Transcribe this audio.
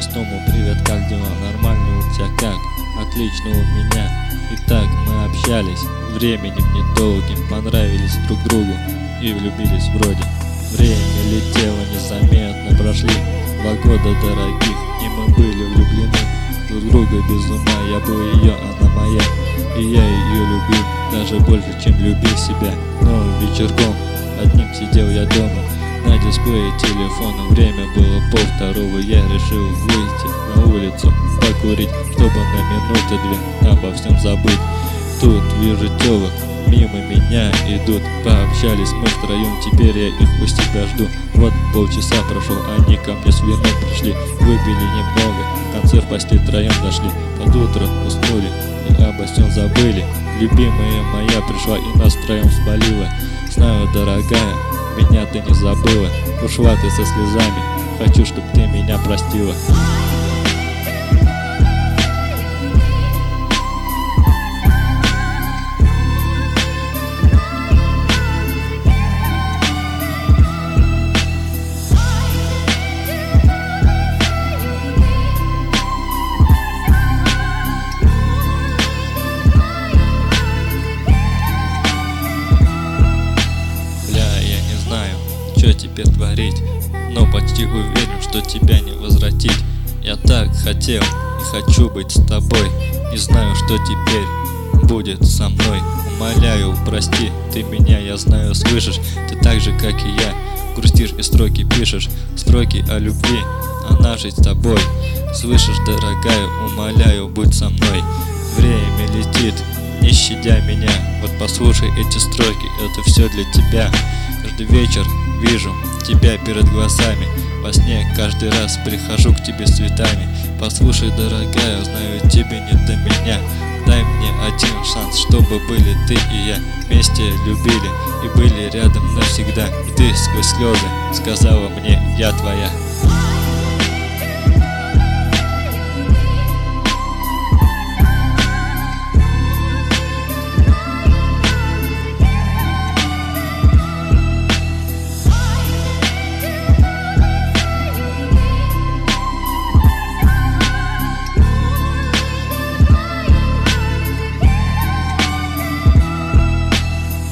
по-простому: привет, как дела, нормально у тебя как? Отлично у меня. Итак, мы общались временем недолгим, понравились друг другу и влюбились вроде. Время летело незаметно, прошли 2 года дорогих, и мы были влюблены друг в друга без ума. Я был ее, она моя, и я ее любил даже больше, чем любил себя. Но вечерком одним сидел я дома, на дисплее телефона время было 1:30. Я решил выйти на улицу покурить, чтобы на минуты-2 обо всем забыть. Тут вижу тёлок, мимо меня идут, пообщались мы втроем, теперь я их у себя жду. Вот полчаса прошел, они ко мне с вином пришли, выпили немного, в концерт почти втроем дошли. Под утро уснули и обо всем забыли. Любимая моя пришла и нас втроем спалила. Знаю, дорогая, меня ты не забыла, ушла ты со слезами, хочу, чтоб ты меня простила. Что теперь творить, но почти уверен, что тебя не возвратить. Я так хотел и хочу быть с тобой, не знаю, что теперь будет со мной. Умоляю, прости, ты меня, я знаю, слышишь. Ты так же, как и я, грустишь и строки пишешь, строки о любви, о нашей с тобой. Слышишь, дорогая, умоляю, будь со мной. Время летит, не щадя меня, вот послушай эти строки, это все для тебя. Каждый вечер вижу тебя перед глазами, во сне каждый раз прихожу к тебе с цветами. Послушай, дорогая, знаю, тебе не до меня, дай мне один шанс, чтобы были ты и я, вместе любили и были рядом навсегда. И ты сквозь слезы сказала мне: я твоя.